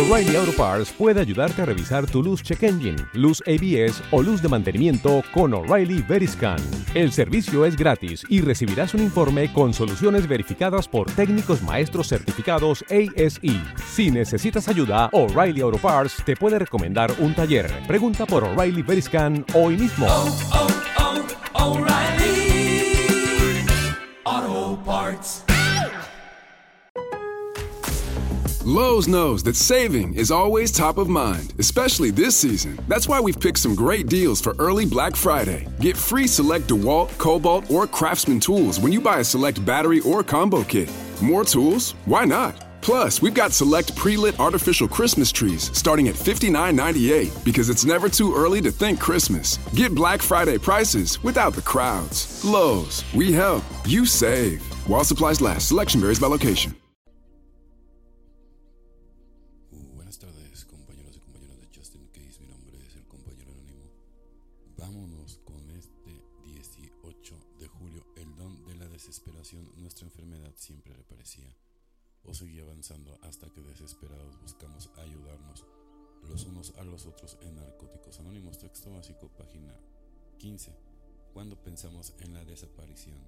O'Reilly Auto Parts puede ayudarte a revisar tu luz check engine, luz ABS o luz de mantenimiento con O'Reilly Veriscan. El servicio es gratis y recibirás un informe con soluciones verificadas por técnicos maestros certificados ASE. Si necesitas ayuda, O'Reilly Auto Parts te puede recomendar un taller. Pregunta por O'Reilly Veriscan hoy mismo. O'Reilly Auto Parts. Lowe's knows that saving is always top of mind, especially this season. That's why we've picked some great deals for early Black Friday. Get free select DeWalt, Cobalt, or Craftsman tools when you buy a select battery or combo kit. More tools? Why not? Plus, we've got select pre-lit artificial Christmas trees starting at $59.98 because it's never too early to think Christmas. Get Black Friday prices without the crowds. Lowe's, we help, you save. While supplies last, selection varies by location. Buenas tardes, compañeros y compañeras de Just In Case. Mi nombre es el compañero anónimo. Vámonos con este 18 de julio. El don de la desesperación. Nuestra enfermedad siempre reaparecía o seguía avanzando hasta que desesperados buscamos ayudarnos los unos a los otros en Narcóticos Anónimos. Texto básico, página 15. Cuando pensamos en la desaparición,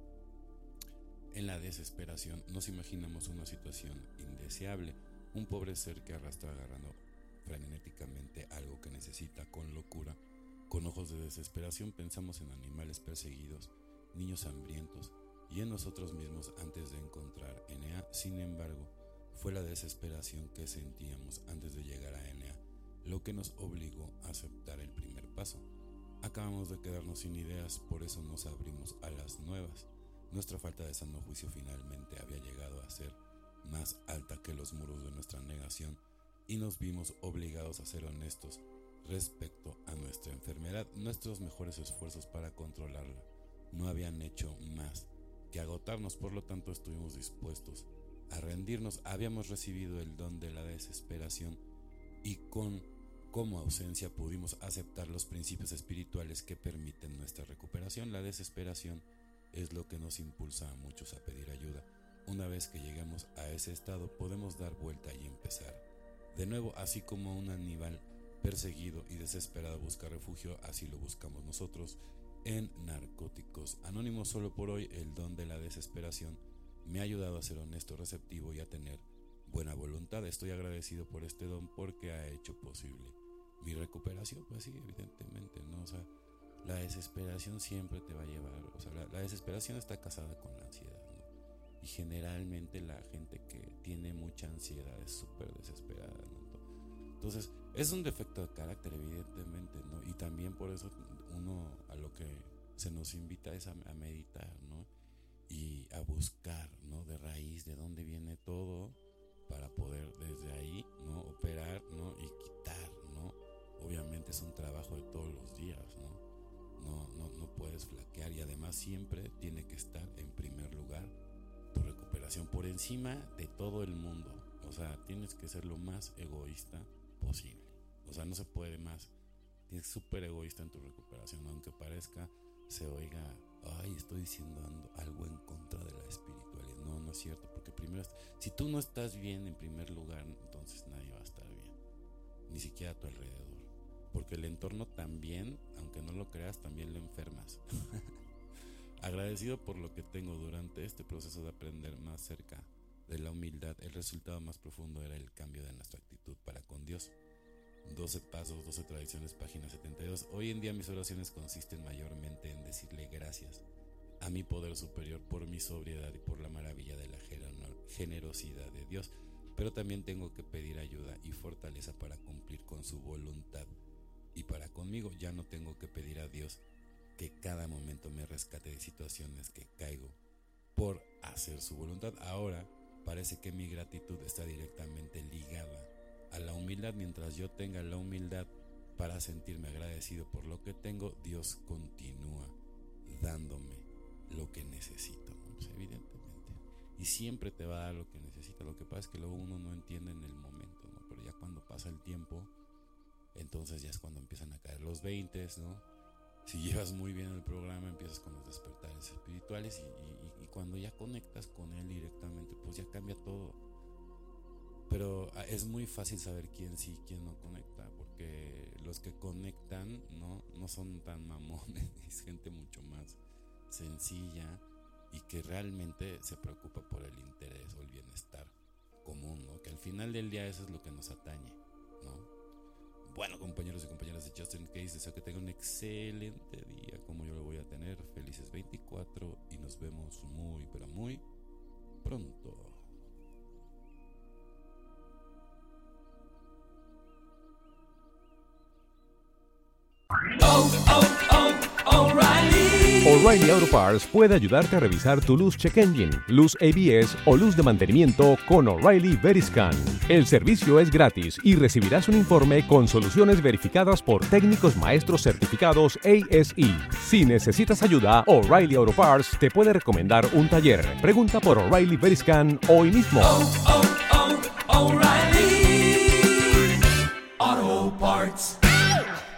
en la desesperación, nos imaginamos una situación indeseable. Un pobre ser que arrastra agarrando frenéticamente algo que necesita con locura. Con ojos de desesperación pensamos en animales perseguidos, niños hambrientos y en nosotros mismos antes de encontrar Enea. Sin embargo, fue la desesperación que sentíamos antes de llegar a Enea lo que nos obligó a aceptar el primer paso. Acabamos de quedarnos sin ideas, por eso nos abrimos a las nuevas. Nuestra falta de sano juicio finalmente había llegado a ser más alta que los muros de nuestra negación y nos vimos obligados a ser honestos respecto a nuestra enfermedad. Nuestros mejores esfuerzos para controlarla no habían hecho más que agotarnos, por lo tanto estuvimos dispuestos a rendirnos. Habíamos recibido el don de la desesperación y como ausencia pudimos aceptar los principios espirituales que permiten nuestra recuperación. La desesperación es lo que nos impulsa a muchos a pedir ayuda. Una vez que llegamos a ese estado, podemos dar vuelta y empezar de nuevo. Así como un animal perseguido y desesperado busca refugio, así lo buscamos nosotros en Narcóticos Anónimos. Solo por hoy, el don de la desesperación me ha ayudado a ser honesto, receptivo y a tener buena voluntad. Estoy agradecido por este don porque ha hecho posible mi recuperación. Pues sí, evidentemente, ¿no? O sea, la desesperación siempre te va a llevar, o sea, la desesperación está casada con la ansiedad, ¿no? Y generalmente la gente que tiene mucha ansiedad es súper desesperada, ¿no? Entonces, es un defecto de carácter, evidentemente, ¿no? Y también por eso uno a lo que se nos invita es a meditar, ¿no? Y a buscar, ¿no? De raíz, de dónde viene todo, para poder desde ahí, ¿no? Operar, ¿no? Y quitar, ¿no? Obviamente es un trabajo de todos los días, ¿no? No puedes flaquear y además siempre tiene que estar en primer lugar tu recuperación por encima de todo el mundo. O sea, tienes que ser lo más egoísta posible. O sea, no se puede más. Tienes que ser súper egoísta en tu recuperación, aunque parezca, se oiga, ay, estoy diciendo algo en contra de la espiritualidad. No es cierto, porque primero, si tú no estás bien en primer lugar, entonces nadie va a estar bien, ni siquiera a tu alrededor, porque el entorno también, aunque no lo creas, también lo enfermas. Agradecido por lo que tengo durante este proceso de aprender más cerca de la humildad, el resultado más profundo era el cambio de nuestra actitud para con Dios. 12 pasos, 12 tradiciones, página 72. Hoy en día mis oraciones consisten mayormente en decirle gracias a mi poder superior por mi sobriedad y por la maravilla de la generosidad de Dios, pero también tengo que pedir ayuda y fortaleza para cumplir con su voluntad y para conmigo. Ya no tengo que pedir a Dios que cada momento me rescate de situaciones que caigo por hacer su voluntad. Ahora parece que mi gratitud está directamente ligada a la humildad. Mientras yo tenga la humildad para sentirme agradecido por lo que tengo, Dios continúa dándome lo que necesito, ¿no? Pues evidentemente, y siempre te va a dar lo que necesita. Lo que pasa es que luego uno no entiende en el momento, ¿no? Pero ya cuando pasa el tiempo, entonces ya es cuando empiezan a caer los 20, ¿no? Si llevas muy bien el programa, empiezas con los despertares espirituales y cuando ya conectas con él directamente, pues ya cambia todo. Pero pero es muy fácil saber quién sí y quién no conecta, porque los que conectan no son tan mamones, es gente mucho más sencilla y que realmente se preocupa por el interés o el bienestar común, ¿no? Que al final del día eso es lo que nos atañe, ¿no? Bueno, compañeros y compañeras de Just In Case, deseo que tengan un excelente día como yo lo voy a tener. Felices 24 y nos vemos muy, pero muy pronto. O'Reilly Auto Parts puede ayudarte a revisar tu luz check engine, luz ABS o luz de mantenimiento con O'Reilly Veriscan. El servicio es gratis y recibirás un informe con soluciones verificadas por técnicos maestros certificados ASE. Si necesitas ayuda, O'Reilly Auto Parts te puede recomendar un taller. Pregunta por O'Reilly Veriscan hoy mismo. O'Reilly Auto Parts.